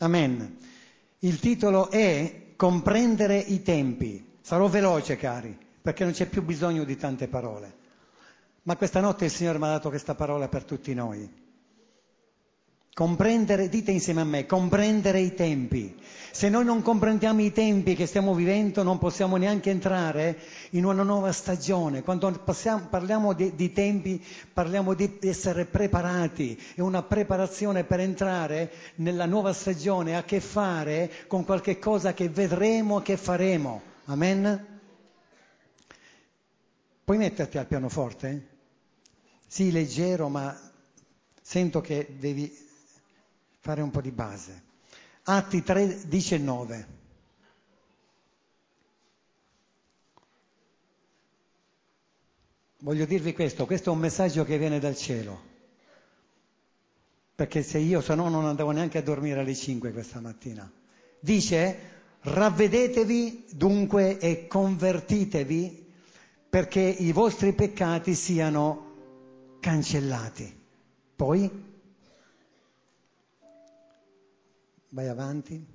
Amen. Il titolo è Comprendere i tempi. Sarò veloce, cari, perché non c'è più bisogno di tante parole. Ma questa notte il Signore mi ha dato questa parola per tutti noi. Comprendere, dite insieme a me, comprendere i tempi. Se noi non comprendiamo i tempi che stiamo vivendo, non possiamo neanche entrare in una nuova stagione. Quando parliamo di tempi, parliamo di essere preparati. E una preparazione per entrare nella nuova stagione ha a che fare con qualche cosa che vedremo, che faremo. Amen? Puoi metterti al pianoforte? Sì, leggero, ma sento che devi fare un po' di base. Atti 3:19. Voglio dirvi questo è un messaggio che viene dal cielo. Perché se no non andavo neanche a dormire alle 5 questa mattina. Dice, ravvedetevi dunque e convertitevi perché i vostri peccati siano cancellati. Poi vai avanti.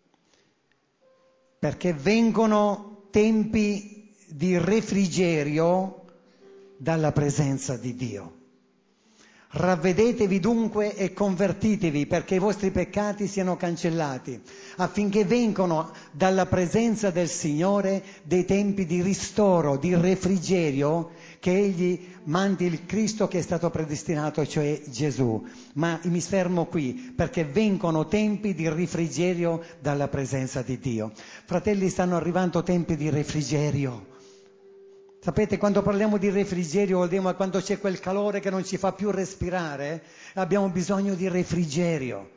Perché vengono tempi di refrigerio dalla presenza di Dio. Ravvedetevi dunque e convertitevi perché i vostri peccati siano cancellati, affinché vengano dalla presenza del Signore dei tempi di ristoro, di refrigerio, che Egli mandi il Cristo che è stato predestinato, cioè Gesù. Ma mi fermo qui, perché vengono tempi di refrigerio dalla presenza di Dio. Fratelli, stanno arrivando tempi di refrigerio. Sapete, quando parliamo di refrigerio vuol dire quando c'è quel calore che non ci fa più respirare, abbiamo bisogno di refrigerio.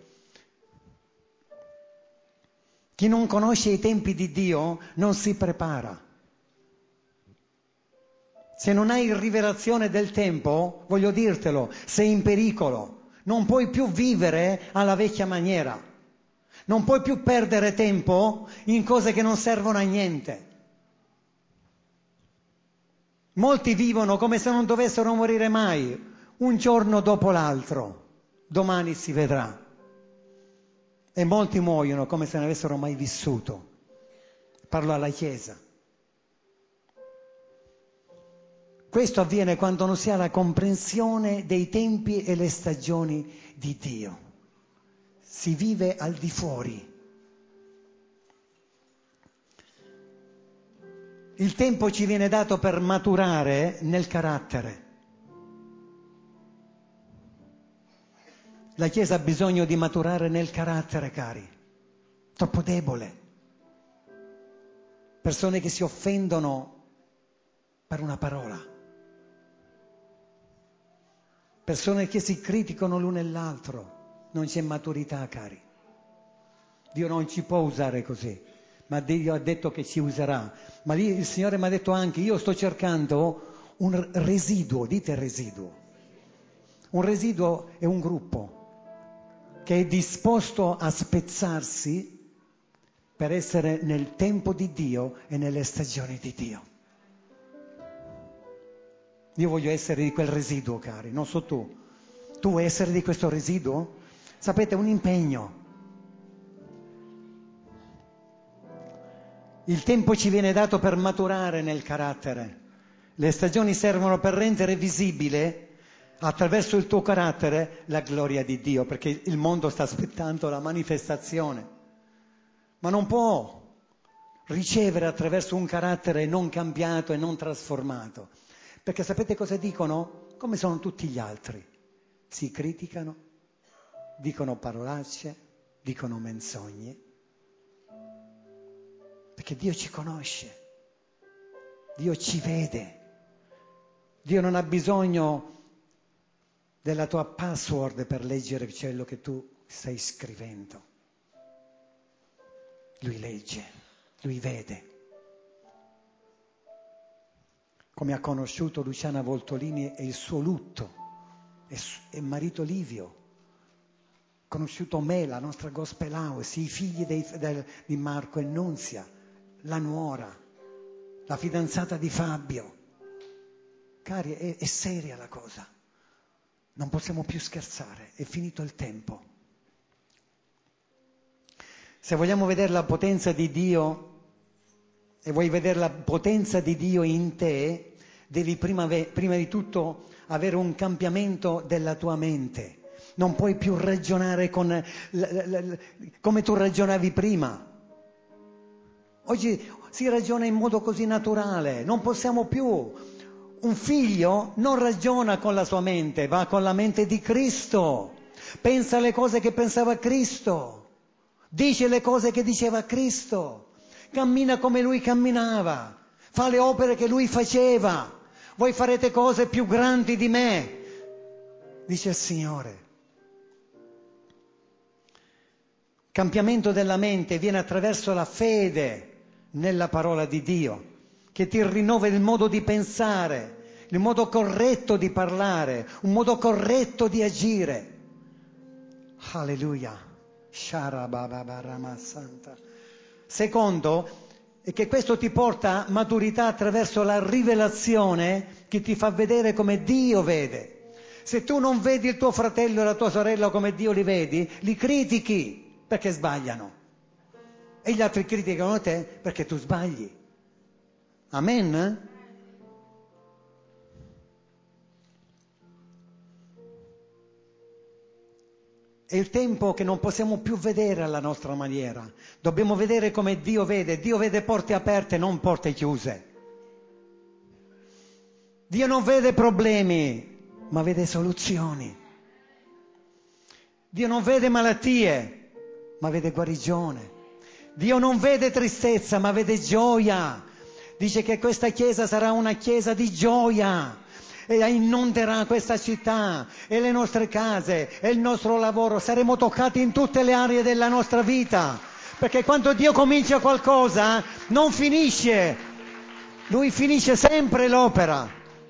Chi non conosce i tempi di Dio non si prepara. Se non hai rivelazione del tempo, voglio dirtelo, sei in pericolo. Non puoi più vivere alla vecchia maniera. Non puoi più perdere tempo in cose che non servono a niente. Molti vivono come se non dovessero morire mai, un giorno dopo l'altro, domani si vedrà. E molti muoiono come se non avessero mai vissuto. Parlo alla Chiesa. Questo avviene quando non si ha la comprensione dei tempi e le stagioni di Dio. Si vive al di fuori. Il tempo ci viene dato per maturare nel carattere. La Chiesa ha bisogno di maturare nel carattere, cari. Troppo debole. Persone che si offendono per una parola. Persone che si criticano l'uno e l'altro. Non c'è maturità, cari. Dio non ci può usare così. Ma Dio ha detto che ci userà. Ma lì il Signore mi ha detto anche, io sto cercando un residuo, dite residuo. Un residuo è un gruppo che è disposto a spezzarsi per essere nel tempo di Dio e nelle stagioni di Dio. Io voglio essere di quel residuo, cari, non so tu. Tu vuoi essere di questo residuo? Sapete, è un impegno. Il tempo ci viene dato per maturare nel carattere. Le stagioni servono per rendere visibile, attraverso il tuo carattere, la gloria di Dio, perché il mondo sta aspettando la manifestazione. Ma non può ricevere attraverso un carattere non cambiato e non trasformato. Perché sapete cosa dicono? Come sono tutti gli altri. Si criticano, dicono parolacce, dicono menzogne. Perché Dio ci conosce, Dio ci vede, Dio non ha bisogno della tua password per leggere quello che tu stai scrivendo. Lui legge, Lui vede. Come ha conosciuto Luciana Voltolini e il suo lutto, e marito Livio, ha conosciuto me, la nostra gospel house, i figli di Marco e Nunzia, la nuora, la fidanzata di Fabio. Cari, è seria la cosa. Non possiamo più scherzare, è finito il tempo. Se vogliamo vedere la potenza di Dio e vuoi vedere la potenza di Dio in te, devi prima di tutto avere un cambiamento della tua mente. Non puoi più ragionare come tu ragionavi prima. Oggi si ragiona in modo così naturale, non possiamo più. Un figlio non ragiona con la sua mente, va con la mente di Cristo. Pensa alle cose che pensava Cristo. Dice le cose che diceva Cristo. Cammina come Lui camminava. Fa le opere che Lui faceva. Voi farete cose più grandi di me, dice il Signore. Cambiamento della mente viene attraverso la fede nella parola di Dio, che ti rinnova il modo di pensare, il modo corretto di parlare, un modo corretto di agire. Alleluia. Secondo, è che questo ti porta a maturità attraverso la rivelazione che ti fa vedere come Dio vede. Se tu non vedi il tuo fratello e la tua sorella come Dio li vedi, li critichi perché sbagliano. E gli altri criticano te perché tu sbagli. Amen? È il tempo che non possiamo più vedere alla nostra maniera. Dobbiamo vedere come Dio vede. Dio vede porte aperte, non porte chiuse. Dio non vede problemi, ma vede soluzioni. Dio non vede malattie, ma vede guarigione. Dio non vede tristezza, ma vede gioia. Dice che questa chiesa sarà una chiesa di gioia. E inonderà questa città e le nostre case e il nostro lavoro. Saremo toccati in tutte le aree della nostra vita, perché quando Dio comincia qualcosa non finisce, Lui finisce sempre l'opera.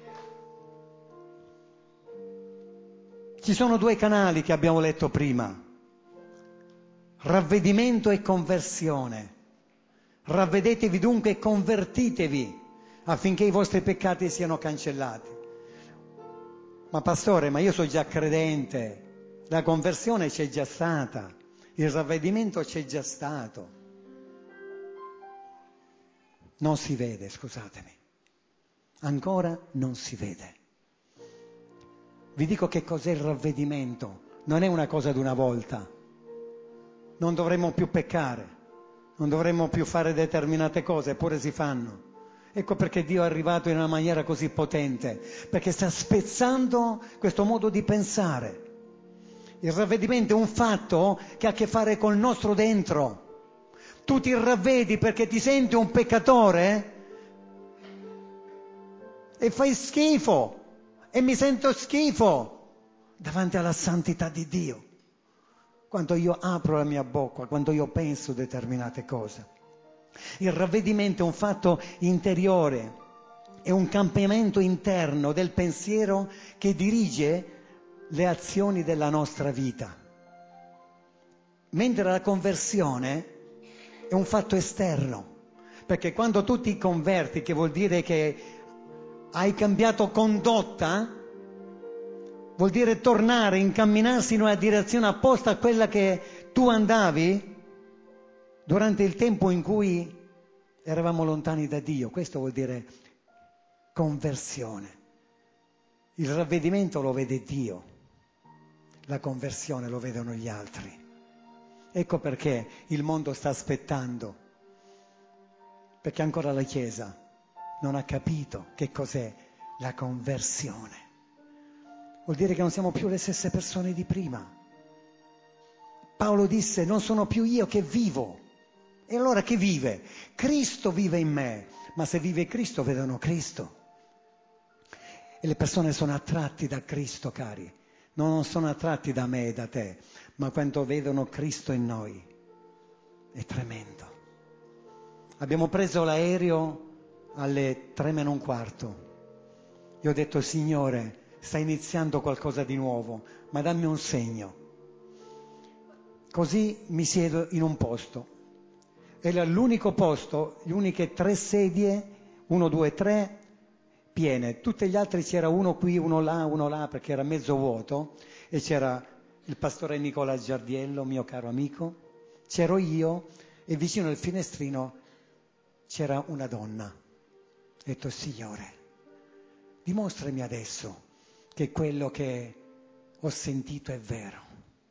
Ci sono due canali che abbiamo letto prima: ravvedimento e conversione. Ravvedetevi dunque e convertitevi affinché i vostri peccati siano cancellati. Ma pastore, ma io sono già credente, la conversione c'è già stata, il ravvedimento c'è già stato. Non si vede, scusatemi, ancora non si vede. Vi dico che cos'è il ravvedimento, non è una cosa di una volta. Non dovremmo più peccare, non dovremmo più fare determinate cose, eppure si fanno. Ecco perché Dio è arrivato in una maniera così potente, perché sta spezzando questo modo di pensare. Il ravvedimento è un fatto che ha a che fare col nostro dentro. Tu ti ravvedi perché ti senti un peccatore e fai schifo, e mi sento schifo davanti alla santità di Dio. Quando io apro la mia bocca, quando io penso determinate cose. Il ravvedimento è un fatto interiore, è un cambiamento interno del pensiero che dirige le azioni della nostra vita. Mentre la conversione è un fatto esterno, perché quando tu ti converti, che vuol dire che hai cambiato condotta, vuol dire tornare, incamminarsi in una direzione opposta a quella che tu andavi durante il tempo in cui eravamo lontani da Dio. Questo vuol dire conversione. Il ravvedimento lo vede Dio, la conversione lo vedono gli altri. Ecco perché il mondo sta aspettando, perché ancora la Chiesa non ha capito che cos'è la conversione. Vuol dire che non siamo più le stesse persone di prima. Paolo disse: non sono più io che vivo. E allora chi vive? Cristo vive in me, ma se vive Cristo vedono Cristo. E le persone sono attratti da Cristo, cari, non sono attratti da me e da te, ma quando vedono Cristo in noi. È tremendo. Abbiamo preso l'aereo alle 3:45. Io ho detto: Signore, sta iniziando qualcosa di nuovo, ma dammi un segno. Così mi siedo in un posto. Era l'unico posto, le uniche 3 sedie, 1, 2, 3, piene. Tutti gli altri c'era uno qui, uno là, perché era mezzo vuoto. E c'era il pastore Nicola Giardiello, mio caro amico, C'ero io e vicino al finestrino c'era una donna. Ho detto, Signore, dimostrami adesso che quello che ho sentito è vero.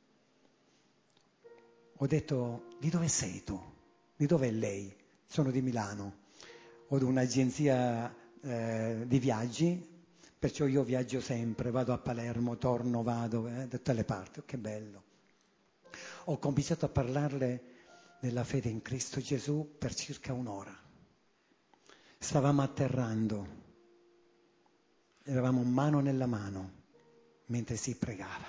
Ho detto, di dove sei tu? Di dove è lei? Sono di Milano. Ho un'agenzia di viaggi, perciò io viaggio sempre, vado a Palermo, torno, vado da tutte le parti. Oh, che bello. Ho cominciato a parlarle della fede in Cristo Gesù per circa un'ora. Stavamo atterrando, eravamo mano nella mano mentre si pregava.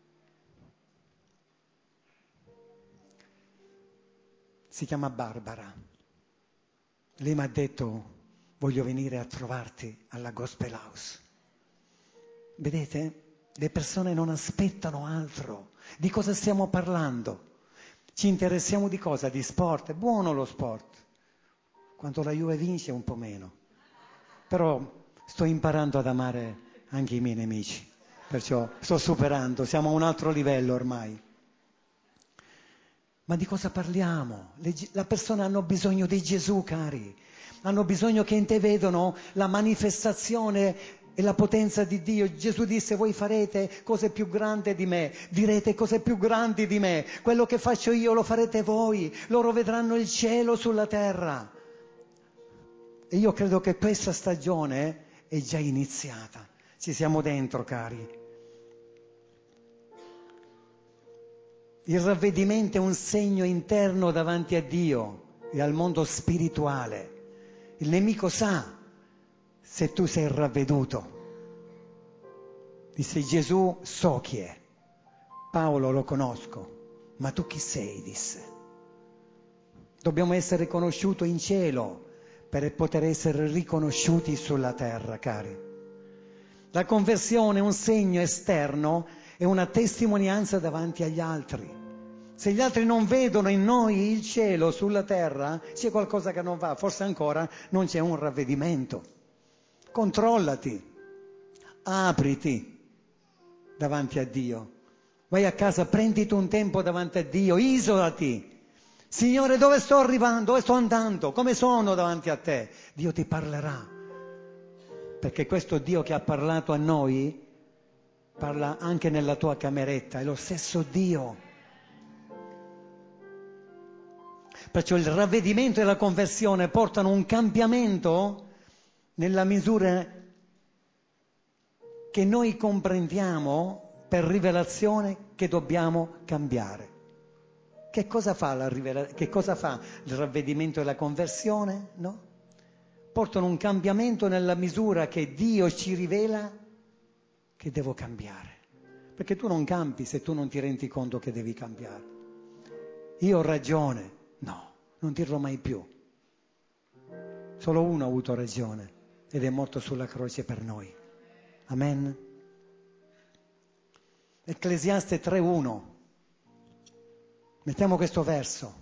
Si chiama Barbara. Lei mi ha detto, voglio venire a trovarti alla Gospel House. Vedete? Le persone non aspettano altro. Di cosa stiamo parlando? Ci interessiamo di cosa? Di sport? È buono lo sport. Quando la Juve vince un po' meno. Però sto imparando ad amare anche i miei nemici. Perciò sto superando, siamo a un altro livello ormai. Ma di cosa parliamo? Le persone hanno bisogno di Gesù, cari. Hanno bisogno che in te vedano la manifestazione e la potenza di Dio. Gesù disse, voi farete cose più grandi di me, direte cose più grandi di me. Quello che faccio io lo farete voi. Loro vedranno il cielo sulla terra. E io credo che questa stagione è già iniziata. Ci siamo dentro, cari. Il ravvedimento è un segno interno davanti a Dio e al mondo spirituale. Il nemico sa se tu sei ravveduto. Disse Gesù, so chi è. Paolo lo conosco, ma tu chi sei? Disse. Dobbiamo essere riconosciuti in cielo per poter essere riconosciuti sulla terra, cari. La conversione è un segno esterno e una testimonianza davanti agli altri. Se gli altri non vedono in noi il cielo sulla terra, c'è qualcosa che non va, forse ancora non c'è un ravvedimento. Controllati, apriti davanti a Dio. Vai a casa, prenditi un tempo davanti a Dio, isolati. Signore, dove sto arrivando? Dove sto andando? Come sono davanti a te? Dio ti parlerà. Perché questo Dio che ha parlato a noi parla anche nella tua cameretta, è lo stesso Dio. Perciò il ravvedimento e la conversione portano un cambiamento nella misura che noi comprendiamo per rivelazione che dobbiamo cambiare. Che cosa fa il ravvedimento e la conversione? No? Portano un cambiamento nella misura che Dio ci rivela che devo cambiare. Perché tu non cambi se tu non ti rendi conto che devi cambiare. Io ho ragione. No, non dirlo mai più. Solo uno ha avuto ragione ed è morto sulla croce per noi. Amen. Ecclesiaste 3:1. Mettiamo questo verso.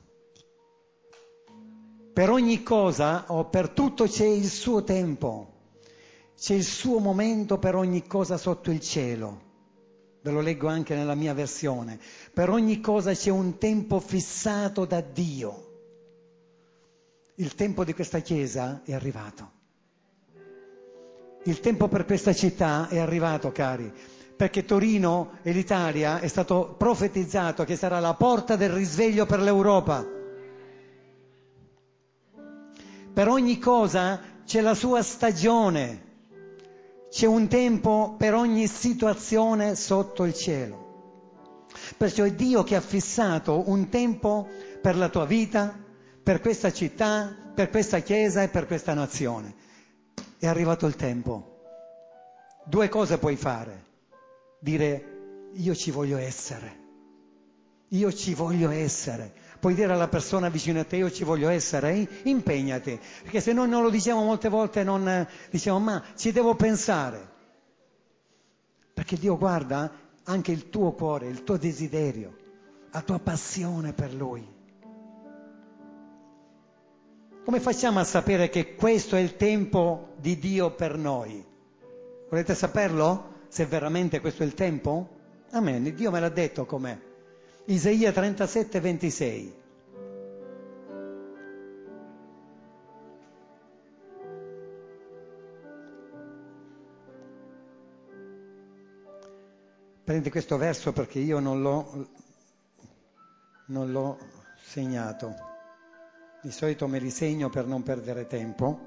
Per ogni cosa o per tutto c'è il suo tempo. C'è il suo momento per ogni cosa sotto il cielo. Ve lo leggo anche nella mia versione. Per ogni cosa c'è un tempo fissato da Dio. Il tempo di questa chiesa è arrivato. Il tempo per questa città è arrivato, cari. Perché Torino e l'Italia è stato profetizzato che sarà la porta del risveglio per l'Europa. Per ogni cosa c'è la sua stagione. C'è un tempo per ogni situazione sotto il cielo. Perciò è Dio che ha fissato un tempo per la tua vita, per questa città, per questa chiesa e per questa nazione. È arrivato il tempo. Due cose puoi fare. Dire, io ci voglio essere. Io ci voglio essere. Puoi dire alla persona vicino a te, io ci voglio essere, impegnati. Perché se noi non lo diciamo molte volte, non diciamo, ma ci devo pensare. Perché Dio guarda anche il tuo cuore, il tuo desiderio, la tua passione per Lui. Come facciamo a sapere che questo è il tempo di Dio per noi? Volete saperlo? Se veramente questo è il tempo? Amen, Dio me l'ha detto com'è. Isaia 37:26. Prendi questo verso perché io non l'ho segnato. Di solito me li segno per non perdere tempo.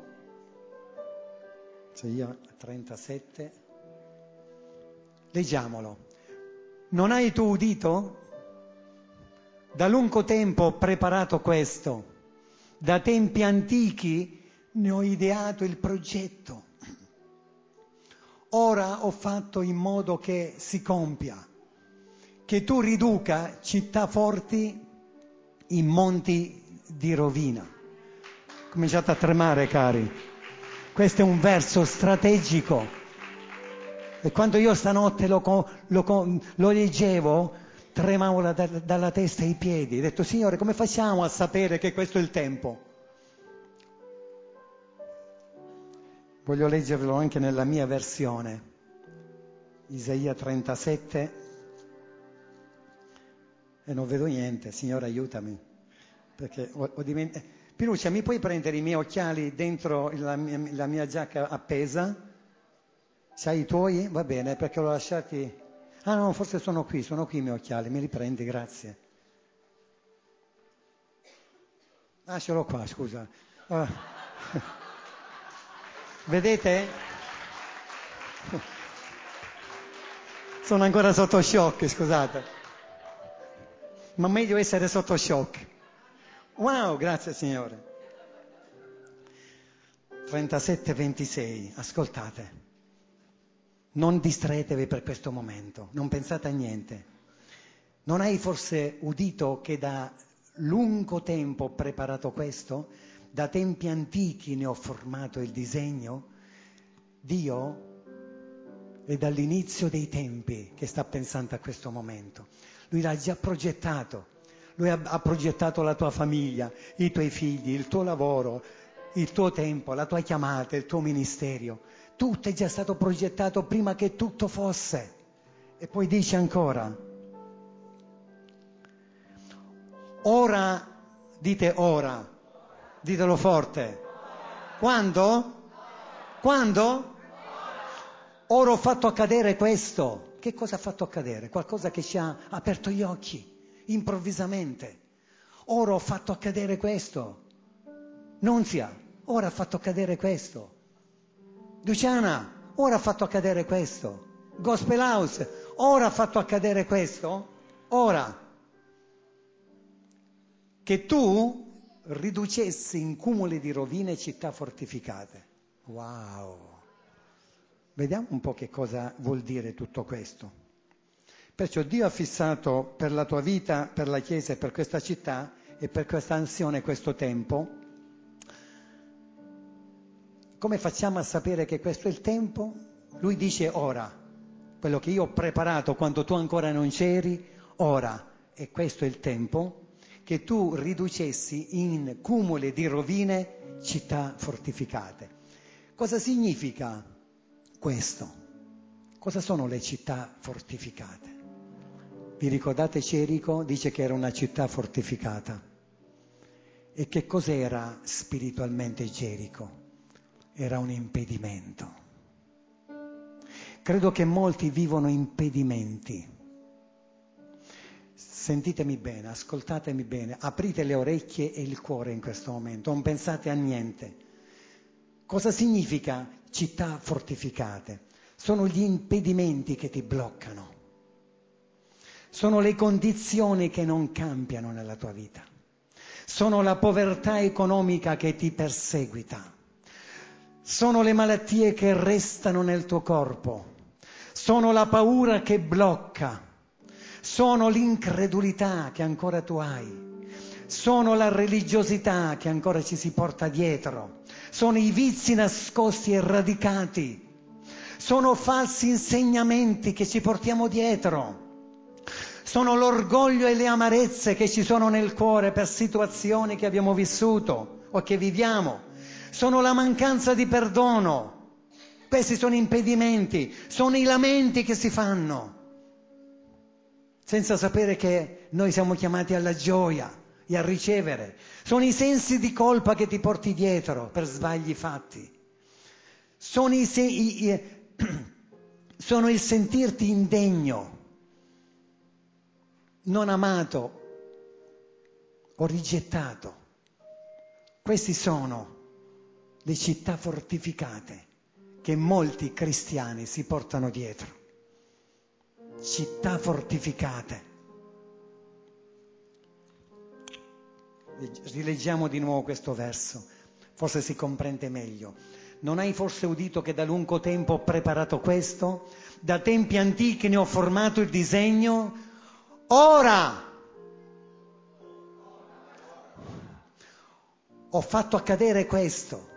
Isaia 37. Leggiamolo. Non hai tu udito? Da lungo tempo ho preparato questo, da tempi antichi ne ho ideato il progetto. Ora ho fatto in modo che si compia, che tu riduca città forti in monti di rovina. Cominciate a tremare, cari. Questo è un verso strategico. E quando io stanotte lo leggevo, tremavo dalla testa ai piedi. Ho detto, Signore, come facciamo a sapere che questo è il tempo? Voglio leggervelo anche nella mia versione. Isaia 37. E non vedo niente. Signore, aiutami. Perché ho dimenticato. Pinuccia, mi puoi prendere i miei occhiali dentro la mia giacca appesa? C'hai i tuoi? Va bene, perché l'ho lasciati... Ah no, forse sono qui i miei occhiali, mi riprendi, grazie. Ah, ce l'ho qua, scusa. Vedete? Sono ancora sotto shock, scusate. Ma meglio essere sotto shock. Wow, grazie Signore. 37-26, ascoltate. Non distraetevi per questo momento, non pensate a niente. Non hai forse udito che da lungo tempo ho preparato questo? Da tempi antichi ne ho formato il disegno? Dio è dall'inizio dei tempi che sta pensando a questo momento. Lui l'ha già progettato. Lui ha progettato la tua famiglia, i tuoi figli, il tuo lavoro, il tuo tempo, la tua chiamata, il tuo ministero. Tutto è già stato progettato prima che tutto fosse. E poi dice ancora, ora, dite ora, ditelo forte. Quando? Quando? Ora ho fatto accadere questo. Che cosa ha fatto accadere? Qualcosa che ci ha aperto gli occhi, improvvisamente. Ora ho fatto accadere questo. Nunzia, ora ha fatto accadere questo. Luciana, ora ha fatto accadere questo. Gospel House, ora ha fatto accadere questo. Ora. Che tu riducessi in cumuli di rovine città fortificate. Wow! Vediamo un po' che cosa vuol dire tutto questo. Perciò Dio ha fissato per la tua vita, per la Chiesa e per questa città e per questa nazione questo tempo. Come facciamo a sapere che questo è il tempo? Lui dice ora, quello che io ho preparato quando tu ancora non c'eri, ora, e questo è il tempo, che tu riducessi in cumuli di rovine città fortificate. Cosa significa questo? Cosa sono le città fortificate? Vi ricordate Gerico? Dice che era una città fortificata. E che cos'era spiritualmente Gerico? Era un impedimento. Credo che molti vivono impedimenti. Sentitemi bene, ascoltatemi bene, aprite le orecchie e il cuore in questo momento, non pensate a niente. Cosa significa città fortificate? Sono gli impedimenti che ti bloccano. Sono le condizioni che non cambiano nella tua vita. Sono la povertà economica che ti perseguita. Sono le malattie che restano nel tuo corpo. Sono la paura che blocca. Sono l'incredulità che ancora tu hai. Sono la religiosità che ancora ci si porta dietro. Sono i vizi nascosti e radicati. Sono falsi insegnamenti che ci portiamo dietro. Sono l'orgoglio e le amarezze che ci sono nel cuore per situazioni che abbiamo vissuto o che viviamo. Sono la mancanza di perdono. Questi sono impedimenti, sono i lamenti che si fanno, senza sapere che noi siamo chiamati alla gioia e a ricevere. Sono i sensi di colpa che ti porti dietro per sbagli fatti. Sono il sentirti indegno. non amato o rigettato. Queste sono le città fortificate che molti cristiani si portano dietro. Città fortificate. Rileggiamo di nuovo questo verso, forse si comprende meglio. Non hai forse udito che da lungo tempo ho preparato questo? Da tempi antichi ne ho formato il disegno? Ora ho fatto accadere questo,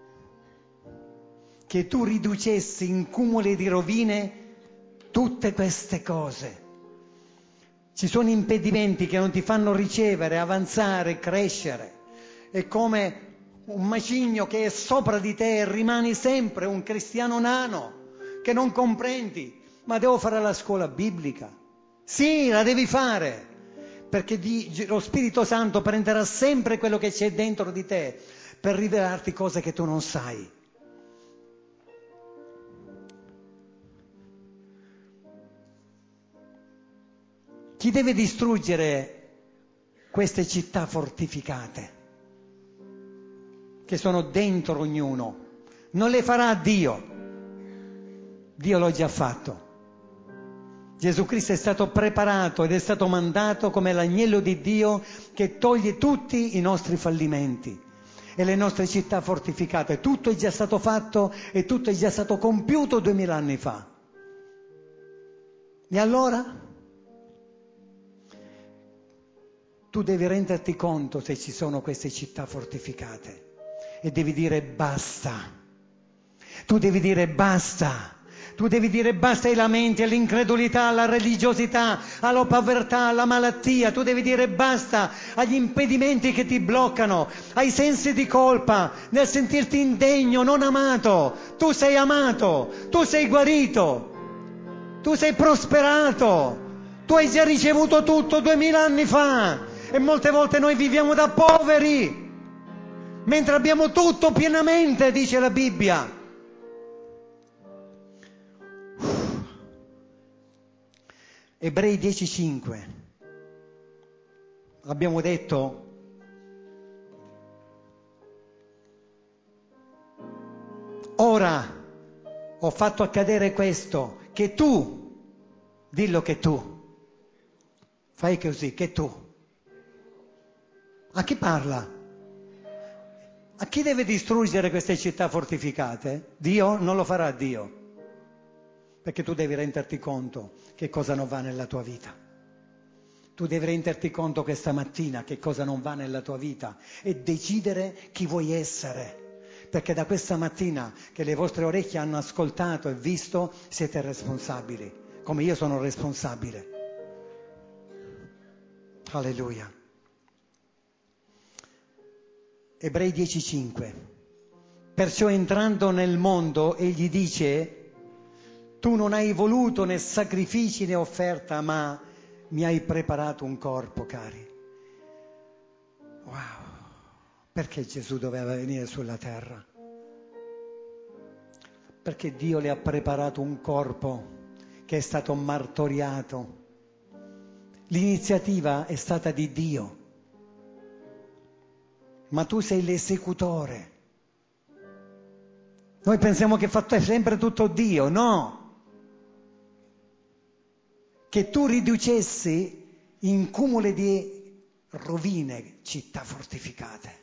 che tu riducessi in cumuli di rovine tutte queste cose. Ci sono impedimenti che non ti fanno ricevere, avanzare, crescere. È come un macigno che è sopra di te e rimani sempre un cristiano nano, che non comprendi. Ma devo fare la scuola biblica? Sì, la devi fare, perché lo Spirito Santo prenderà sempre quello che c'è dentro di te per rivelarti cose che tu non sai. Chi deve distruggere queste città fortificate che sono dentro ognuno? Non le farà Dio. Dio l'ha già fatto. Gesù Cristo è stato preparato ed è stato mandato come l'agnello di Dio che toglie tutti i nostri fallimenti e le nostre città fortificate. Tutto è già stato fatto e tutto è già stato compiuto 2000 anni fa. E allora? Tu devi renderti conto se ci sono queste città fortificate e devi dire basta. Tu devi dire basta. Tu devi dire basta ai lamenti, all'incredulità, alla religiosità, alla povertà, alla malattia. Tu devi dire basta agli impedimenti che ti bloccano, ai sensi di colpa, nel sentirti indegno, non amato. Tu sei amato, tu sei guarito, tu sei prosperato, tu hai già ricevuto tutto 2000 anni fa. E molte volte noi viviamo da poveri, mentre abbiamo tutto pienamente, dice la Bibbia. Ebrei 10,5. Abbiamo detto, ora ho fatto accadere questo, che tu, dillo che tu, fai così, che tu. A chi parla? A chi deve distruggere queste città fortificate? Dio? Non lo farà Dio. Perché tu devi renderti conto che cosa non va nella tua vita. Tu devi renderti conto questa mattina che cosa non va nella tua vita e decidere chi vuoi essere. Perché da questa mattina che le vostre orecchie hanno ascoltato e visto, siete responsabili, come io sono responsabile. Alleluia. Ebrei 10,5. Perciò entrando nel mondo egli dice: tu non hai voluto né sacrifici né offerta, ma mi hai preparato un corpo, cari. Wow! Perché Gesù doveva venire sulla terra? Perché Dio le ha preparato un corpo che è stato martoriato. L'iniziativa è stata di Dio, ma tu sei l'esecutore. Noi pensiamo che fatto sempre tutto Dio, no! Che tu riducessi in cumuli di rovine città fortificate.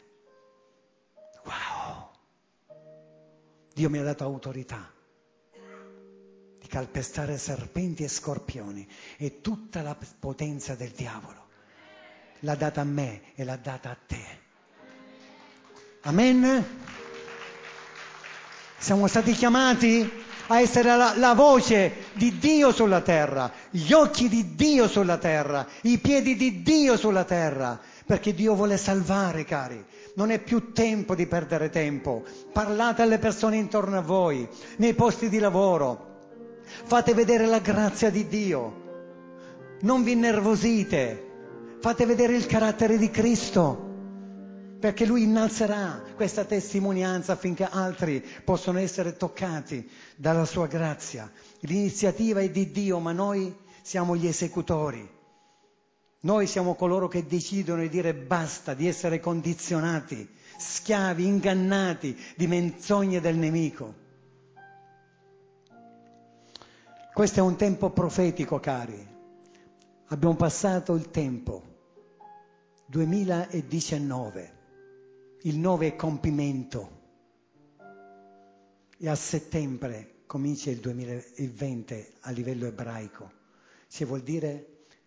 Wow! Dio mi ha dato autorità di calpestare serpenti e scorpioni e tutta la potenza del diavolo. L'ha data a me e l'ha data a te. Amen? Siamo stati chiamati a essere la voce di Dio sulla terra, gli occhi di Dio sulla terra, i piedi di Dio sulla terra, perché Dio vuole salvare, cari. Non è più tempo di perdere tempo. Parlate alle persone intorno a voi, nei posti di lavoro. Fate vedere la grazia di Dio. Non vi innervosite. Fate vedere il carattere di Cristo, perché Lui innalzerà questa testimonianza affinché altri possano essere toccati dalla sua grazia. L'iniziativa è di Dio, ma noi siamo gli esecutori. Noi siamo coloro che decidono di dire basta, di essere condizionati, schiavi, ingannati di menzogne del nemico. Questo è un tempo profetico, cari. Abbiamo passato il tempo, 2019, il 9 è compimento e a settembre comincia il 2020 a livello ebraico. Cioè vuol dire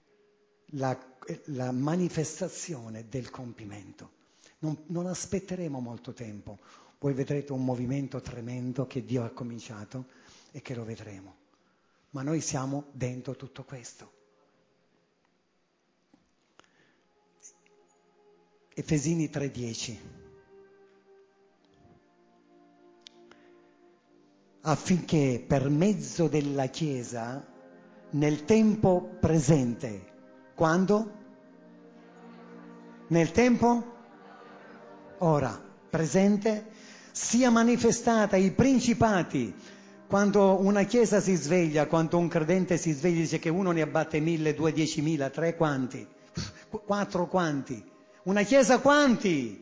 la manifestazione del compimento. Non aspetteremo molto tempo, voi vedrete un movimento tremendo che Dio ha cominciato e che lo vedremo. Ma noi siamo dentro tutto questo. Efesini 3:10. Affinché per mezzo della Chiesa, nel tempo presente, quando? Nel tempo? Ora, presente, sia manifestata ai principati. Quando una Chiesa si sveglia, quando un credente si sveglia, dice che uno ne abbatte 1000, 2, 10.000, 3 quanti? 4 quanti? Una Chiesa quanti?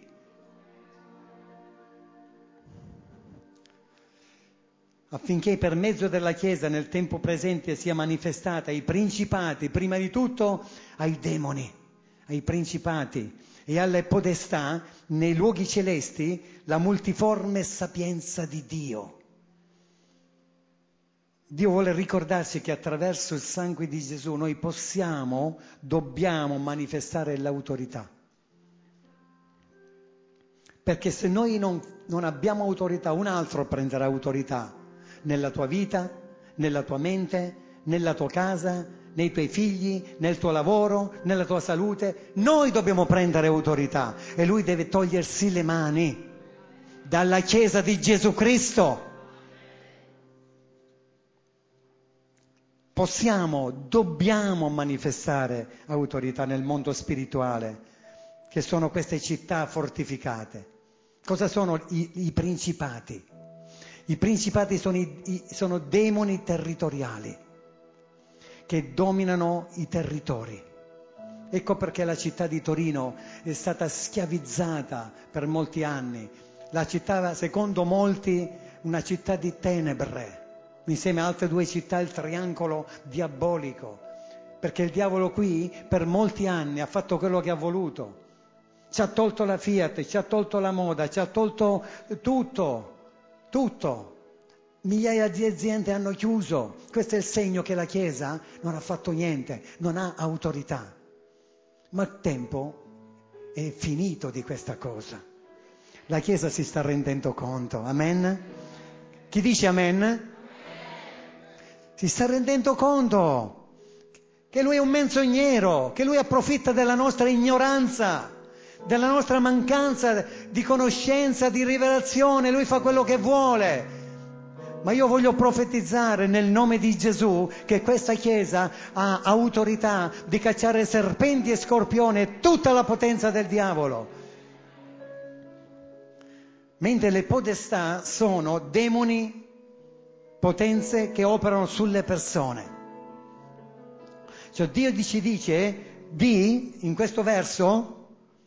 Affinché per mezzo della Chiesa nel tempo presente sia manifestata ai principati, prima di tutto ai demoni, ai principati e alle podestà nei luoghi celesti la multiforme sapienza di Dio. Dio vuole ricordarci che attraverso il sangue di Gesù noi dobbiamo manifestare l'autorità. Perché se noi non abbiamo autorità, un altro prenderà autorità nella tua vita, nella tua mente, nella tua casa, nei tuoi figli, nel tuo lavoro, nella tua salute. Noi dobbiamo prendere autorità e Lui deve togliersi le mani dalla Chiesa di Gesù Cristo. Dobbiamo manifestare autorità nel mondo spirituale, che sono queste città fortificate. Cosa sono i principati? I principati sono demoni territoriali che dominano i territori. Ecco perché la città di Torino è stata schiavizzata per molti anni. La città, secondo molti, una città di tenebre. Insieme a altre 2 città il triangolo diabolico, perché il diavolo qui per molti anni ha fatto quello che ha voluto, ci ha tolto la Fiat, ci ha tolto la moda, ci ha tolto tutto, migliaia di aziende hanno chiuso. Questo è il segno che la Chiesa non ha fatto niente, non ha autorità, ma il tempo è finito di questa cosa, la Chiesa si sta rendendo conto, amen? Chi dice amen? Si sta rendendo conto che Lui è un menzognero, che Lui approfitta della nostra ignoranza, della nostra mancanza di conoscenza, di rivelazione. Lui fa quello che vuole. Ma io voglio profetizzare nel nome di Gesù che questa Chiesa ha autorità di cacciare serpenti e scorpioni e tutta la potenza del diavolo. Mentre le podestà sono demoni, potenze che operano sulle persone. Cioè Dio ci dice in questo verso,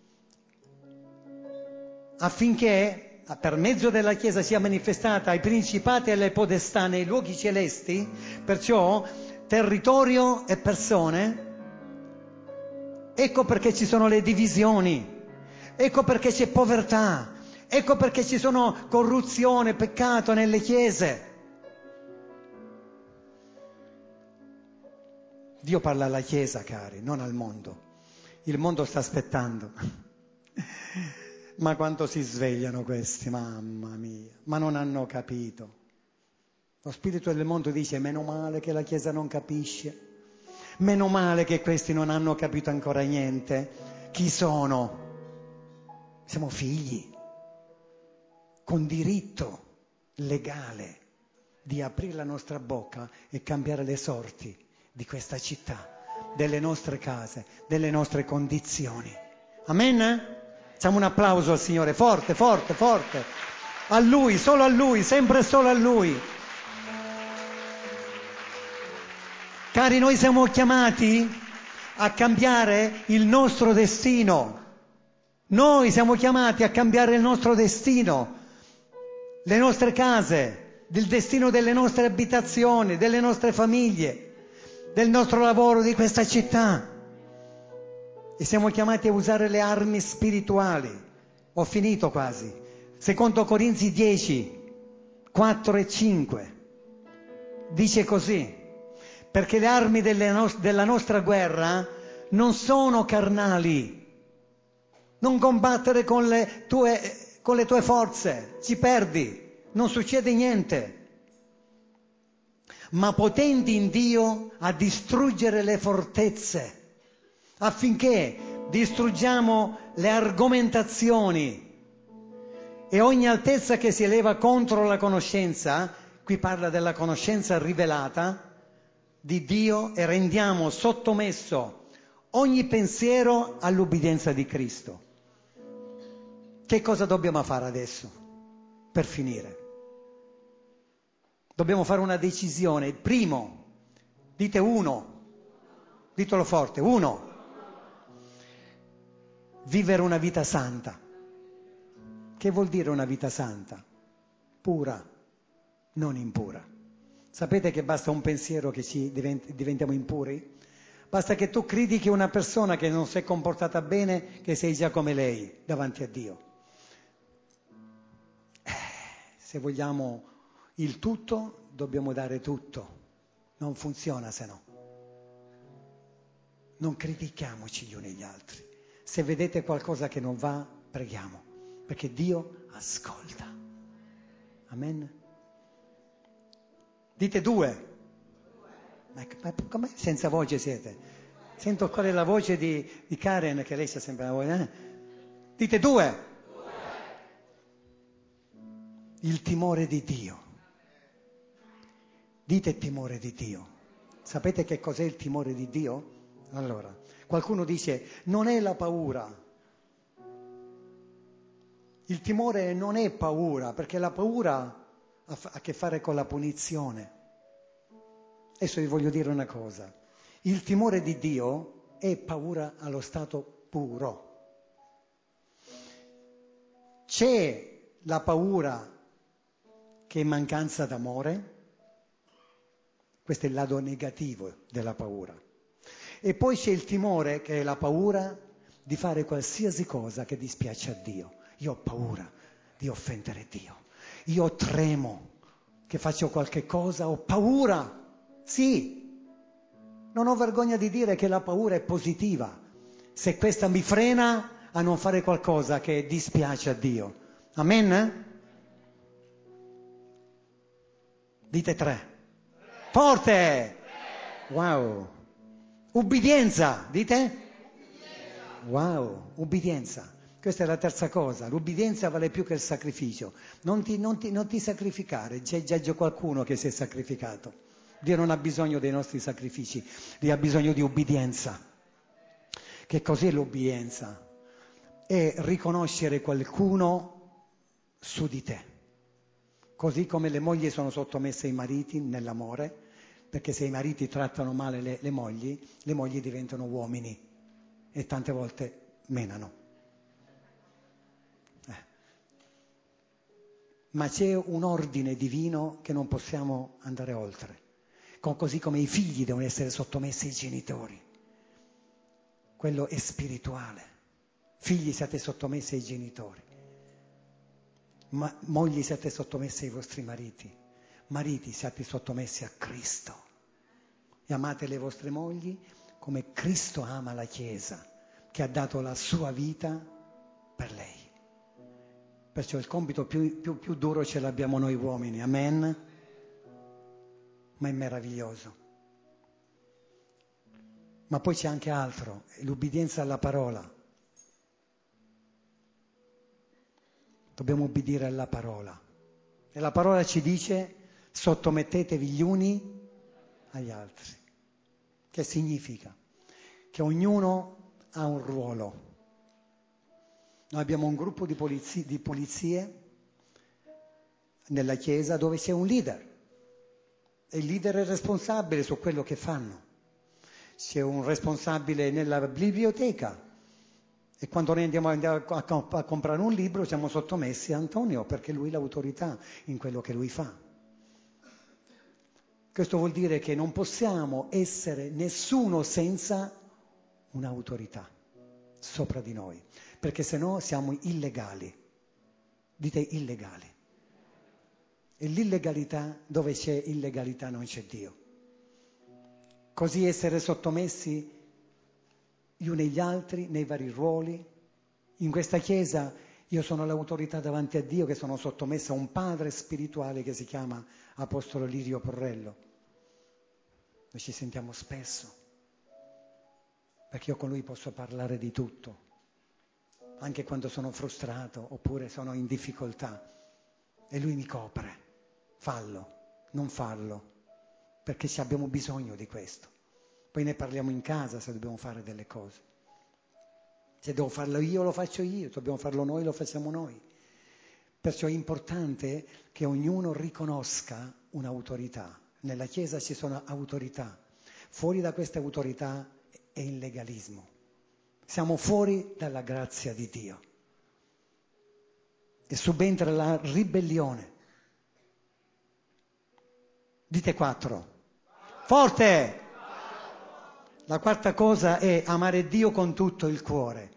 affinché per mezzo della Chiesa sia manifestata ai principati e alle podestà nei luoghi celesti, perciò territorio e persone. Ecco perché ci sono le divisioni, ecco perché c'è povertà, ecco perché ci sono corruzione, peccato nelle chiese. Dio parla alla Chiesa, cari, non al mondo. Il mondo sta aspettando. Ma quanto si svegliano questi, mamma mia, ma non hanno capito. Lo spirito del mondo dice: meno male che la Chiesa non capisce, meno male che questi non hanno capito ancora niente. Chi sono? Siamo figli, con diritto legale di aprire la nostra bocca e cambiare le sorti di questa città, delle nostre case, delle nostre condizioni. Amen? Facciamo un applauso al Signore, forte, forte, forte. A Lui, solo a Lui, sempre e solo a Lui. Cari, noi siamo chiamati a cambiare il nostro destino. Noi siamo chiamati a cambiare il nostro destino, le nostre case, il destino delle nostre abitazioni, delle nostre famiglie, del nostro lavoro, di questa città. E siamo chiamati a usare le armi spirituali. Ho finito quasi. Secondo Corinzi 10, 4 e 5. Dice così: perché le armi della nostra guerra non sono carnali. Non combattere con le tue forze, ci perdi, non succede niente. Ma potenti in Dio a distruggere le fortezze, affinché distruggiamo le argomentazioni e ogni altezza che si eleva contro la conoscenza, qui parla della conoscenza rivelata di Dio, e rendiamo sottomesso ogni pensiero all'ubbidienza di Cristo. Che cosa dobbiamo fare adesso per finire? Dobbiamo fare una decisione. Il primo, dite uno, ditelo forte, uno, vivere una vita santa. Che vuol dire una vita santa? Pura, non impura. Sapete che basta un pensiero che diventiamo impuri? Basta che tu critichi una persona che non si è comportata bene, che sei già come lei davanti a Dio. Se vogliamo il tutto, dobbiamo dare tutto. Non funziona se no. Non critichiamoci gli uni gli altri. Se vedete qualcosa che non va, preghiamo, perché Dio ascolta. Amen. Dite due. Ma come senza voce siete? Sento qual è la voce di Karen, che lei sta sempre a voi. Dite due. Il timore di Dio. Dite timore di Dio. Sapete che cos'è il timore di Dio? Allora, qualcuno dice, non è la paura. Il timore non è paura, perché la paura ha a che fare con la punizione. Adesso vi voglio dire una cosa. Il timore di Dio è paura allo stato puro. C'è la paura che è mancanza d'amore. Questo è il lato negativo della paura. E poi c'è il timore, che è la paura di fare qualsiasi cosa che dispiace a Dio. Io ho paura di offendere Dio. Io tremo che faccio qualche cosa, ho paura. Sì, non ho vergogna di dire che la paura è positiva, se questa mi frena a non fare qualcosa che dispiace a Dio. Amen? Dite tre. Forte! Wow! Ubbidienza, dite? Wow, ubbidienza. Questa è la terza cosa. L'ubbidienza vale più che il sacrificio. Non ti sacrificare, c'è già qualcuno che si è sacrificato. Dio non ha bisogno dei nostri sacrifici, Dio ha bisogno di ubbidienza. Che cos'è l'ubbidienza? È riconoscere qualcuno su di te. Così come le mogli sono sottomesse ai mariti nell'amore, perché se i mariti trattano male le mogli diventano uomini e tante volte menano. Ma c'è un ordine divino che non possiamo andare oltre. Così come i figli devono essere sottomessi ai genitori. Quello è spirituale. Figli, siate sottomessi ai genitori. Mogli, siate sottomessi ai vostri mariti. Mariti, siate sottomessi a Cristo. E amate le vostre mogli come Cristo ama la Chiesa, che ha dato la sua vita per lei. Perciò il compito più duro ce l'abbiamo noi uomini. Amen? Ma è meraviglioso. Ma poi c'è anche altro, l'ubbidienza alla parola. Dobbiamo ubbidire alla parola. E la parola ci dice: sottomettetevi gli uni agli altri. Che significa? Che ognuno ha un ruolo. Noi abbiamo un gruppo di pulizie nella Chiesa dove c'è un leader. E il leader è responsabile su quello che fanno. c'è un responsabile nella biblioteca e quando noi andiamo a comprare un libro siamo sottomessi a Antonio perché lui è l'autorità in quello che lui fa. Questo vuol dire che non possiamo essere nessuno senza un'autorità sopra di noi, perché se no siamo illegali. Dite illegali. E l'illegalità, dove c'è illegalità non c'è Dio. Così essere sottomessi gli uni agli altri nei vari ruoli. In questa chiesa io sono l'autorità davanti a Dio che sono sottomessa a un padre spirituale che si chiama Apostolo Lirio Porrello. Noi ci sentiamo spesso, perché io con lui posso parlare di tutto, anche quando sono frustrato oppure sono in difficoltà. E lui mi copre, fallo, non farlo, perché ci abbiamo bisogno di questo. Poi ne parliamo in casa se dobbiamo fare delle cose. Se devo farlo io lo faccio io, se dobbiamo farlo noi lo facciamo noi. Perciò è importante che ognuno riconosca un'autorità. Nella Chiesa ci sono autorità. Fuori da queste autorità è il legalismo. Siamo fuori dalla grazia di Dio. E subentra la ribellione. Dite 4. Forte! La quarta cosa è amare Dio con tutto il cuore.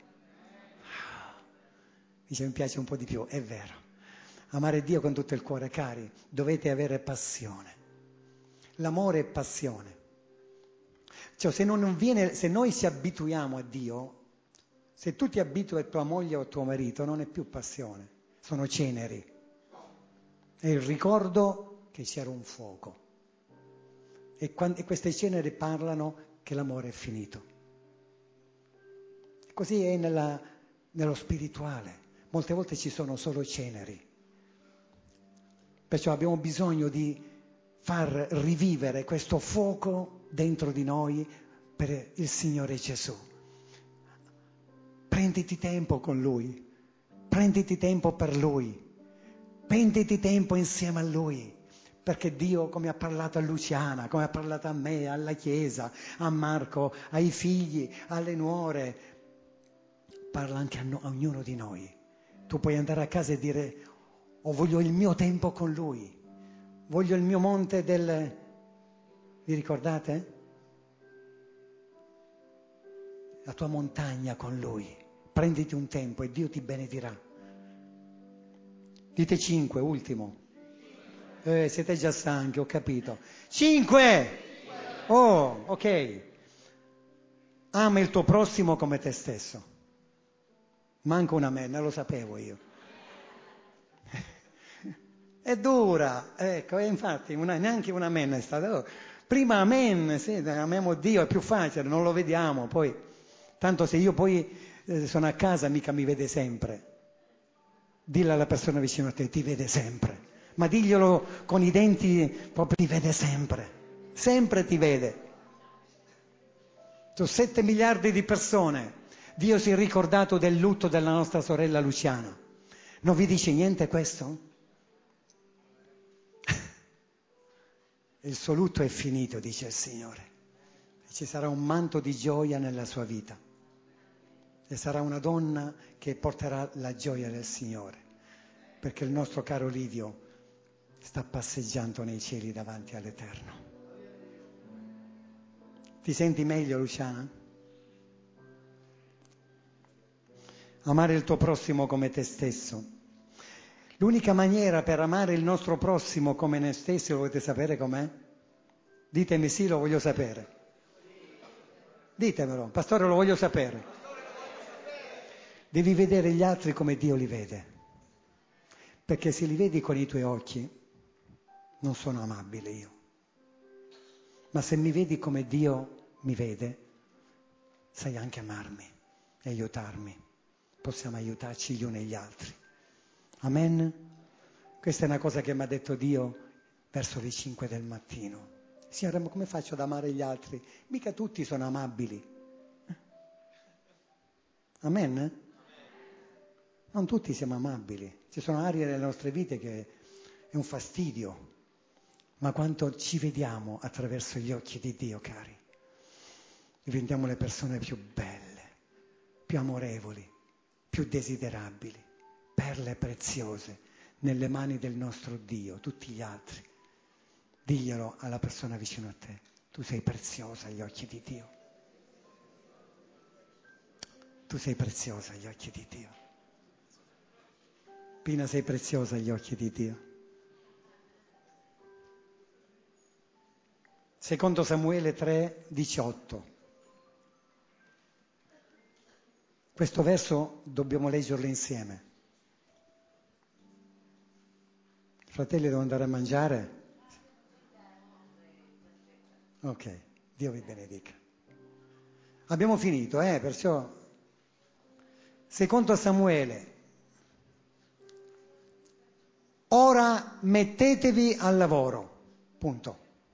Dice, mi piace un po' di più, è vero. Amare Dio con tutto il cuore, cari, dovete avere passione. L'amore è passione. Cioè, se noi ci abituiamo a Dio, se tu ti abitui a tua moglie o a tuo marito, non è più passione, sono ceneri. È il ricordo che c'era un fuoco. E queste ceneri parlano che l'amore è finito. Così è nello spirituale. Molte volte ci sono solo ceneri. Perciò abbiamo bisogno di far rivivere questo fuoco dentro di noi per il Signore Gesù. Prenditi tempo con Lui, prenditi tempo per Lui, prenditi tempo insieme a Lui, perché Dio, come ha parlato a Luciana, come ha parlato a me, alla Chiesa, a Marco, ai figli, alle nuore, parla anche a ognuno di noi. Tu puoi andare a casa e dire, oh, voglio il mio tempo con Lui, voglio il mio monte del... Vi ricordate? La tua montagna con Lui. Prenditi un tempo e Dio ti benedirà. Dite 5, ultimo. Siete già stanchi, ho capito. 5! Oh, ok. Ama il tuo prossimo come te stesso. Manco un amen, lo sapevo io. È dura, ecco, e infatti neanche un amen è stato. Prima amen, sì, amiamo Dio, è più facile, non lo vediamo, poi. Tanto se io poi sono a casa mica mi vede sempre. Dillo alla persona vicino a te, ti vede sempre. Ma diglielo con i denti, proprio ti vede sempre. Sempre ti vede. Sono 7 miliardi di persone. Dio si è ricordato del lutto della nostra sorella Luciana. Non vi dice niente questo? Il suo lutto è finito, dice il Signore. E ci sarà un manto di gioia nella sua vita. E sarà una donna che porterà la gioia del Signore. Perché il nostro caro Livio sta passeggiando nei cieli davanti all'Eterno. Ti senti meglio, Luciana? Amare il tuo prossimo come te stesso. L'unica maniera per amare il nostro prossimo come noi stessi, lo volete sapere com'è? Ditemi sì, lo voglio sapere. Ditemelo, pastore, lo voglio sapere. Devi vedere gli altri come Dio li vede. Perché se li vedi con i tuoi occhi, non sono amabile io. Ma se mi vedi come Dio mi vede, sai anche amarmi e aiutarmi. Possiamo aiutarci gli uni agli altri. Amen? Questa è una cosa che mi ha detto Dio verso le 5 del mattino. Signore, ma come faccio ad amare gli altri? Mica tutti sono amabili. Amen? Non tutti siamo amabili. Ci sono aree nelle nostre vite che è un fastidio. Ma quanto ci vediamo attraverso gli occhi di Dio, cari. diventiamo le persone più belle, più amorevoli, più desiderabili, perle preziose nelle mani del nostro Dio. Tutti gli altri, diglielo alla persona vicino a te, tu sei preziosa agli occhi di Dio. Tu sei preziosa agli occhi di Dio. Pina, sei preziosa agli occhi di Dio. Secondo Samuele 3,18. Questo verso dobbiamo leggerlo insieme. Fratelli, devo andare a mangiare? Ok, Dio vi benedica. Abbiamo finito, perciò... Secondo Samuele, ora mettetevi al lavoro, punto.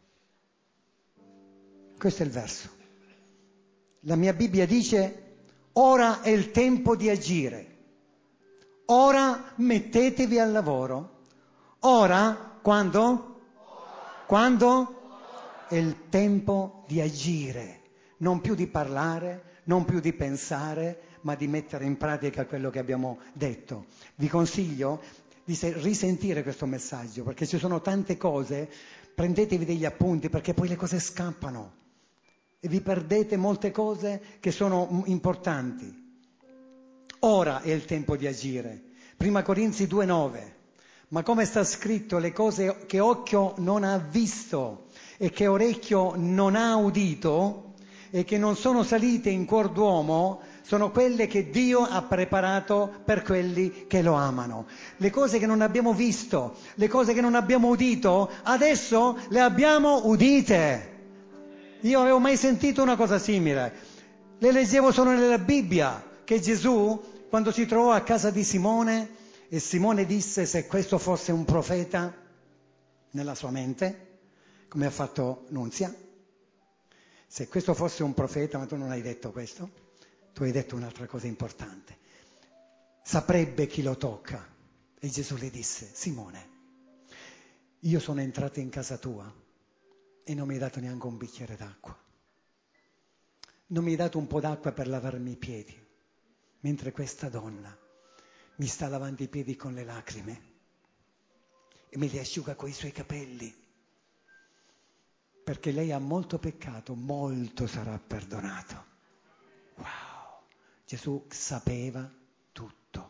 Questo è il verso. La mia Bibbia dice, ora è il tempo di agire, ora mettetevi al lavoro. Ora, quando? Quando? È il tempo di agire, non più di parlare, non più di pensare, ma di mettere in pratica quello che abbiamo detto. Vi consiglio di risentire questo messaggio, perché ci sono tante cose, prendetevi degli appunti, perché poi le cose scappano e vi perdete molte cose che sono importanti. Ora è il tempo di agire. Prima Corinzi 2,9. Ma come sta scritto, le cose che occhio non ha visto e che orecchio non ha udito e che non sono salite in cuor d'uomo, sono quelle che Dio ha preparato per quelli che lo amano. Le cose che non abbiamo visto, le cose che non abbiamo udito, adesso le abbiamo udite. Io avevo mai sentito una cosa simile. Le leggevo solo nella Bibbia, che Gesù, quando si trovò a casa di Simone, e Simone disse se questo fosse un profeta, nella sua mente, come ha fatto Nunzia, se questo fosse un profeta, ma tu non hai detto questo, tu hai detto un'altra cosa importante, saprebbe chi lo tocca. E Gesù le disse, Simone, io sono entrato in casa tua e non mi hai dato neanche un bicchiere d'acqua. Non mi hai dato un po' d'acqua per lavarmi i piedi, mentre questa donna mi sta lavando i piedi con le lacrime e me li asciuga coi suoi capelli. Perché lei ha molto peccato, molto sarà perdonato. Wow! Gesù sapeva tutto.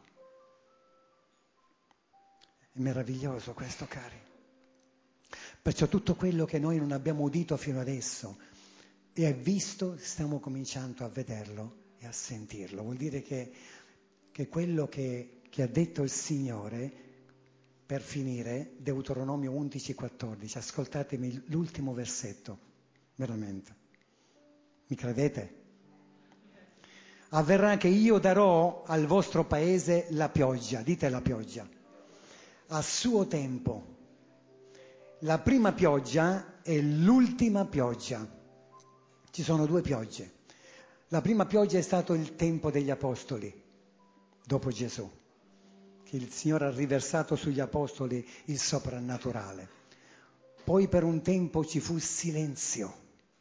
È meraviglioso questo, cari. Perciò tutto quello che noi non abbiamo udito fino adesso e visto, stiamo cominciando a vederlo e a sentirlo. Vuol dire che quello che ha detto il Signore, per finire, Deuteronomio 11,14, ascoltatemi l'ultimo versetto, veramente. Mi credete? Avverrà che io darò al vostro paese la pioggia, dite la pioggia, a suo tempo. La prima pioggia e l'ultima pioggia. Ci sono due piogge. La prima pioggia è stato il tempo degli apostoli, dopo Gesù, che il Signore ha riversato sugli apostoli il soprannaturale. Poi per un tempo ci fu silenzio.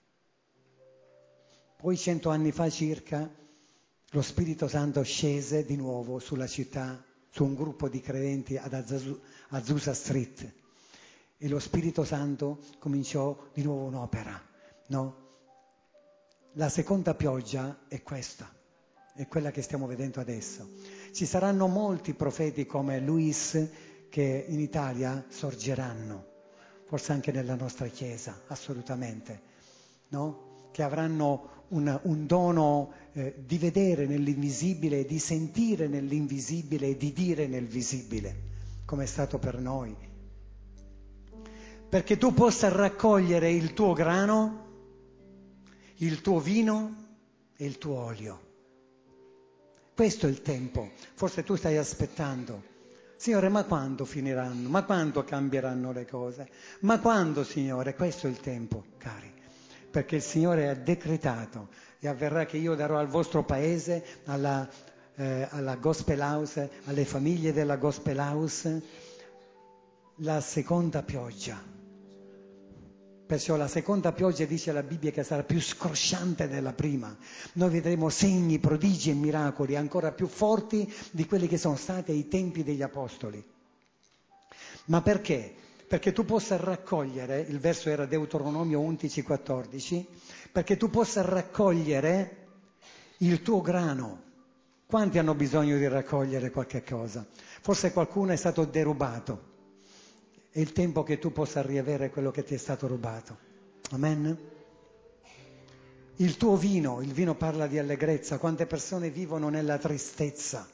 Poi 100 anni fa circa lo Spirito Santo scese di nuovo sulla città, su un gruppo di credenti ad Azusa Street. E lo Spirito Santo cominciò di nuovo un'opera, no? La seconda pioggia è questa, è quella che stiamo vedendo adesso. Ci saranno molti profeti come Luis che in Italia sorgeranno, forse anche nella nostra Chiesa, assolutamente, no? Che avranno un dono di vedere nell'invisibile, di sentire nell'invisibile e di dire nel visibile, come è stato per noi. Perché tu possa raccogliere il tuo grano, il tuo vino e il tuo olio. Questo è il tempo. Forse tu stai aspettando. Signore, ma quando finiranno? Ma quando cambieranno le cose? Ma quando, Signore? Questo è il tempo, cari. Perché il Signore ha decretato e avverrà che io darò al vostro paese, alla Gospel House, alle famiglie della Gospel House, la seconda pioggia. Perciò la seconda pioggia, dice la Bibbia, che sarà più scrosciante della prima. Noi vedremo segni, prodigi e miracoli ancora più forti di quelli che sono stati ai tempi degli Apostoli. Ma perché? Perché tu possa raccogliere, il verso era Deuteronomio 11,14, perché tu possa raccogliere il tuo grano. Quanti hanno bisogno di raccogliere qualche cosa? Forse qualcuno è stato derubato. È il tempo che tu possa riavere quello che ti è stato rubato. Amen? Il tuo vino, il vino parla di allegrezza. Quante persone vivono nella tristezza?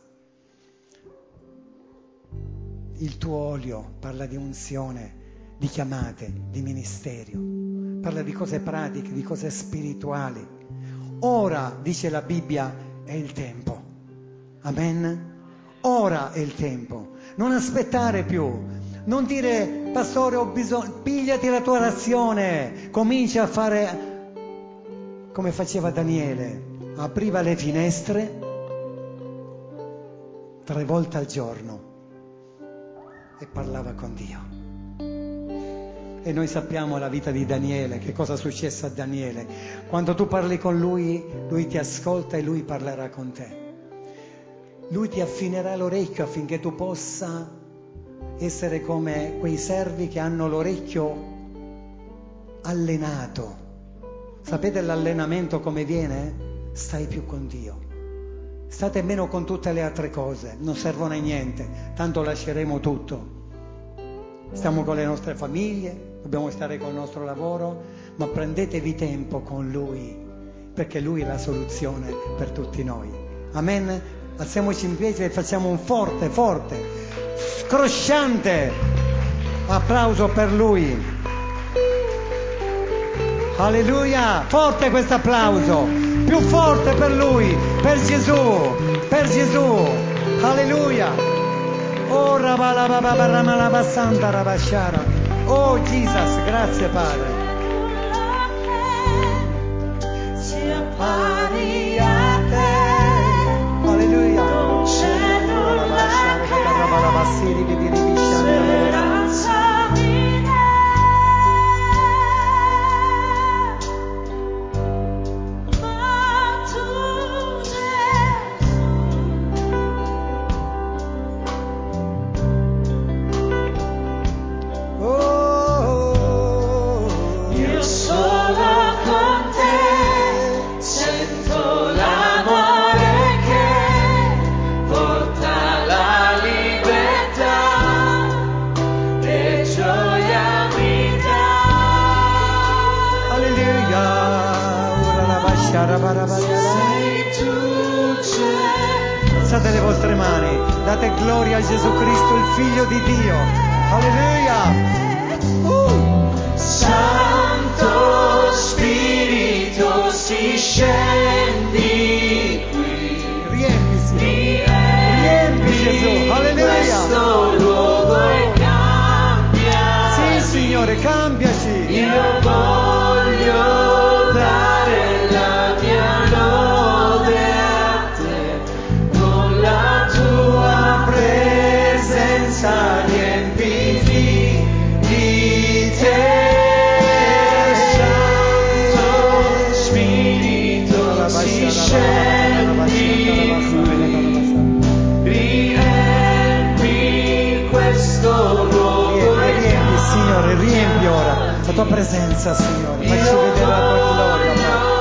Il tuo olio parla di unzione, di chiamate, di ministerio. Parla di cose pratiche, di cose spirituali. Ora, dice la Bibbia, è il tempo. Amen? Ora è il tempo. Non aspettare più. Non dire, pastore, ho bisogno, pigliati la tua razione, comincia a fare come faceva Daniele, apriva le finestre 3 volte al giorno e parlava con Dio. E noi sappiamo la vita di Daniele, che cosa è successo a Daniele. Quando tu parli con lui, lui ti ascolta e lui parlerà con te. Lui ti affinerà l'orecchio affinché tu possa essere come quei servi che hanno l'orecchio allenato. Sapete l'allenamento come viene? Stai più con Dio. State meno con tutte le altre cose, non servono a niente, tanto lasceremo tutto. Stiamo con le nostre famiglie, dobbiamo stare con il nostro lavoro, ma prendetevi tempo con Lui, perché Lui è la soluzione per tutti noi. Amen? Alziamoci in piedi e facciamo un forte, scrosciante applauso per Lui. Alleluia, forte questo applauso, più forte per Lui, per Gesù, alleluia. Oh Jesus, grazie Padre. Si appari a te, alleluia. Speranza mia, ma tu io sono con te, sento l'amore che porta la libertà e gioia mi dà. Alleluia, ora la basciara barabaia. Sei tu, alzate le vostre mani, date gloria a Gesù Cristo, il Figlio di Dio. Alleluia. Santo Spirito, si scendi qui. Riempi Gesù, alleluia. Questo luogo e cambia. Sì, Signore, cambiaci. Io voglio dare la mia lode a te, con la tua presenza riempiti di te. Santo Spirito, si scendi qui, riempi questo luogo. Riempi, Signore, riempi ora la tua presenza, Signore, facci vedere la tua gloria.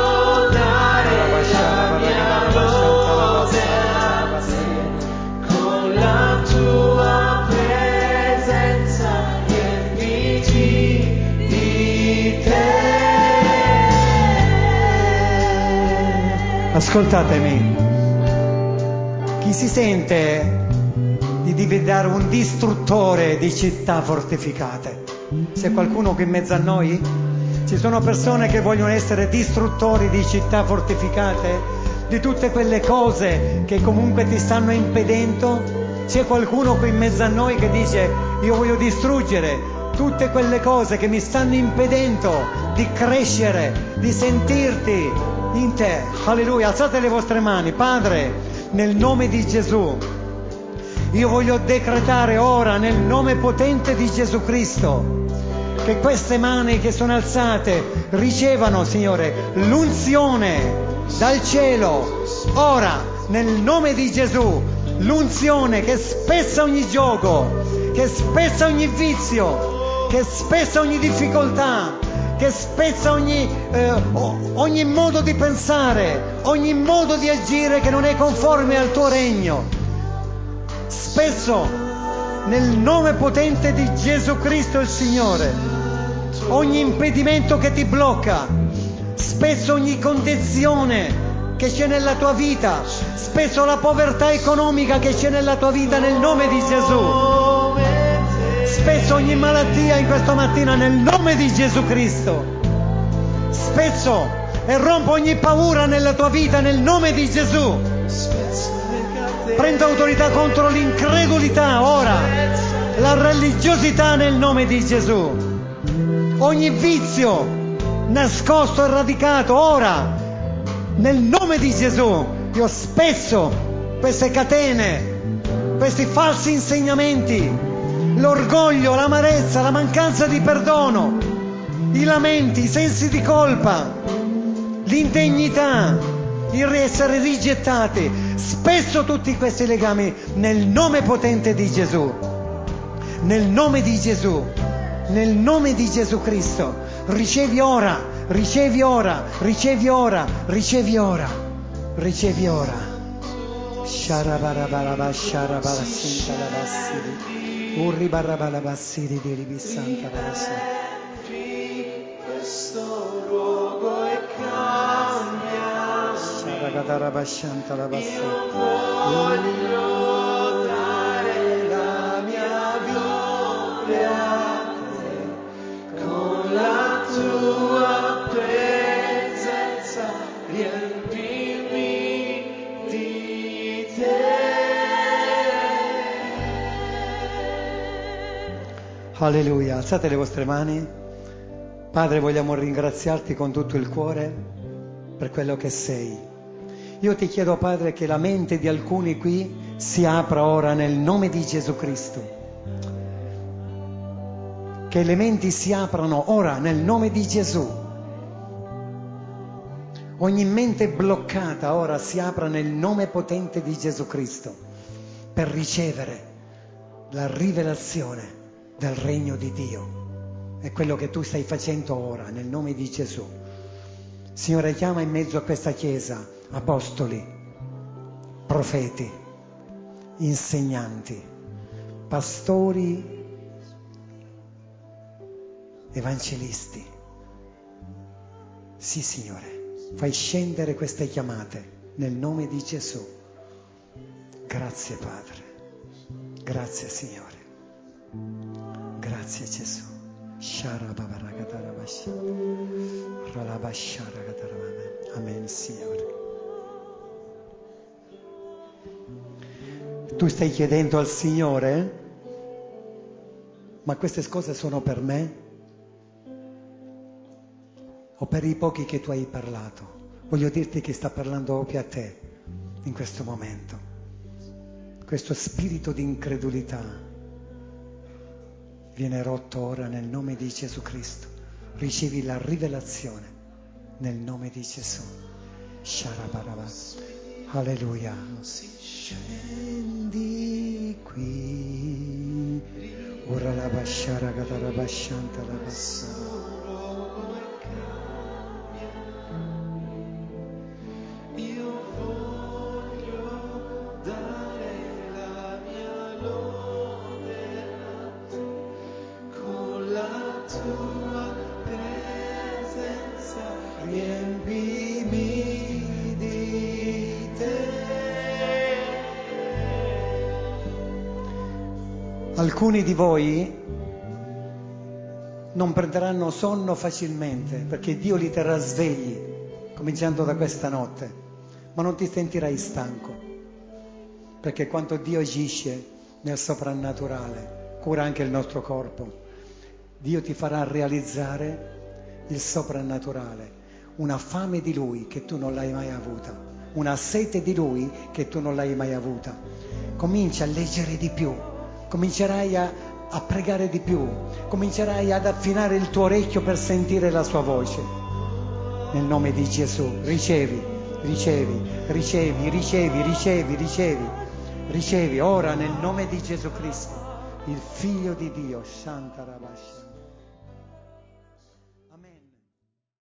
Con la tua presenza riempiti di te. Ascoltatemi, chi si sente di diventare un distruttore di città fortificate? C'è qualcuno qui in mezzo a noi? Ci sono persone che vogliono essere distruttori di città fortificate, di tutte quelle cose che comunque ti stanno impedendo. C'è qualcuno qui in mezzo a noi che dice: io voglio distruggere tutte quelle cose che mi stanno impedendo di crescere, di sentirti in te. Alleluia, alzate le vostre mani. Padre, nel nome di Gesù, io voglio decretare ora, nel nome potente di Gesù Cristo, che queste mani che sono alzate ricevano, Signore, l'unzione dal cielo, ora, nel nome di Gesù, l'unzione che spezza ogni gioco, che spezza ogni vizio, che spezza ogni difficoltà, che spezza ogni modo di pensare, ogni modo di agire che non è conforme al tuo regno. Spezzo nel nome potente di Gesù Cristo il Signore ogni impedimento che ti blocca, spezzo ogni condizione che c'è nella tua vita, spezzo la povertà economica che c'è nella tua vita nel nome di Gesù, spezzo ogni malattia in questa mattina nel nome di Gesù Cristo, spezzo e rompo ogni paura nella tua vita nel nome di Gesù. Prendo autorità contro l'incredulità ora, la religiosità nel nome di Gesù, ogni vizio nascosto e radicato ora nel nome di Gesù. Io spezzo queste catene, questi falsi insegnamenti, l'orgoglio, l'amarezza, la mancanza di perdono, i lamenti, i sensi di colpa, l'indegnità, il essere rigettati. Spezzo tutti questi legami nel nome potente di Gesù, nel nome di Gesù, nel nome di Gesù Cristo. Ricevi ora, ricevi ora, ricevi ora, ricevi ora, ricevi ora. Sharabarabaraba sharabarasinta labassiri urri barabalabassiri di libissanta labassiri. Questo luogo e cambia. Sharabadarabashanta labassiri. Io voglio dare la mia gloria a te, con la tua presenza riempimi di te. Alleluia, alzate le vostre mani. Padre, vogliamo ringraziarti con tutto il cuore per quello che sei. Io ti chiedo, Padre, che la mente di alcuni qui si apra ora nel nome di Gesù Cristo. Che le menti si aprano ora nel nome di Gesù. Ogni mente bloccata ora si apra nel nome potente di Gesù Cristo per ricevere la rivelazione del regno di Dio. È quello che tu stai facendo ora nel nome di Gesù. Signore, chiama in mezzo a questa chiesa apostoli, profeti, insegnanti, pastori, evangelisti. Sì, Signore, fai scendere queste chiamate nel nome di Gesù. Grazie, Padre. Grazie, Signore. Grazie, Gesù. Amen, Signore. Tu stai chiedendo al Signore, ma queste cose sono per me o per i pochi che tu hai parlato? Voglio dirti che sta parlando proprio a te in questo momento. Questo spirito di incredulità viene rotto ora nel nome di Gesù Cristo. Ricevi la rivelazione nel nome di Gesù. Sharabaraba. Alleluia. Scendi qui. Ora la bashara gadara bashanta la bassara. Alcuni di voi non prenderanno sonno facilmente perché Dio li terrà svegli, cominciando da questa notte, ma non ti sentirai stanco, perché quando Dio agisce nel soprannaturale, cura anche il nostro corpo. Dio ti farà realizzare il soprannaturale, una fame di Lui che tu non l'hai mai avuta, una sete di Lui che tu non l'hai mai avuta. Comincia a leggere di più. Comincerai a a pregare di più, comincerai ad affinare il tuo orecchio per sentire la sua voce. Nel nome di Gesù, ricevi, ricevi, ricevi, ricevi, ricevi, ricevi, ricevi ora nel nome di Gesù Cristo, il Figlio di Dio. Shantarabasha.